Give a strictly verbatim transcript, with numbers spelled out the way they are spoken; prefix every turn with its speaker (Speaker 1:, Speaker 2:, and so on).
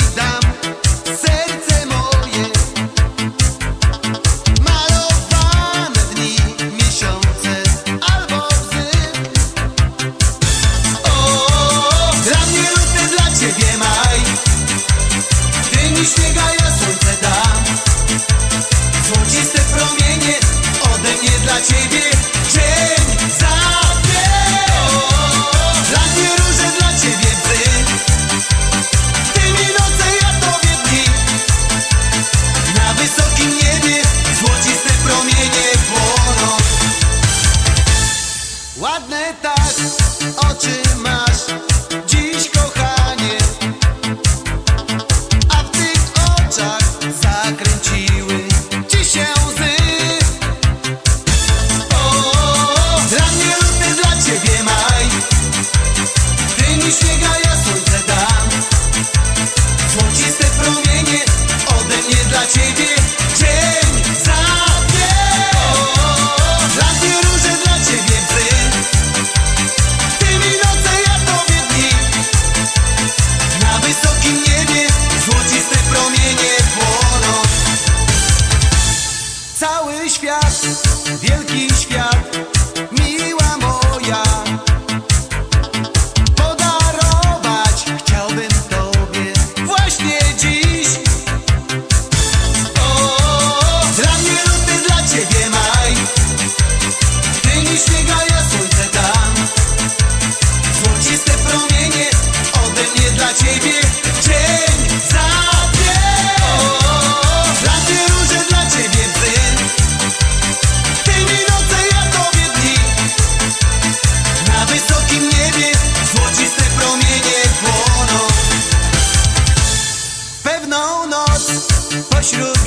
Speaker 1: dam serce moje. Malowane dni, miesiące albo łzy. O, dla mnie luty, dla ciebie maj. Gdy mi śniega, ja słońce dam. Złociste promienie ode mnie dla ciebie. Dzień za dzień. Dla mnie róże, dla ciebie bzy. Ty mi noce, ja tobie dni. Na wysokim niebie złociste promienie płoną. Ładne tak oczy masz dziś, kochanie, a w tych oczach zakręciły ci się łzy. O, dla mnie luty, dla ciebie maj. Gdy mi śniega, ja słońce dam. Złociste promienie ode mnie dla ciebie. Dzień za dzień. O, dla mnie róże, dla ciebie bzy. Ty mi noce, ja tobie dni. Na wysokim niebie złociste promienie płoną. Cały świat, wielki świat, miła moja, podarować chciałbym tobie właśnie dziś. O, dla mnie luty, dla ciebie maj. Gdy mi śniega, ja słońce dam. Złociste promienie ode mnie dla ciebie. Dzień za dzień. O, dla mnie róże, dla ciebie bzy. Ty mi noce, ja tobie dni. Na wysokim niebie złociste promienie płoną. Pewną noc pośród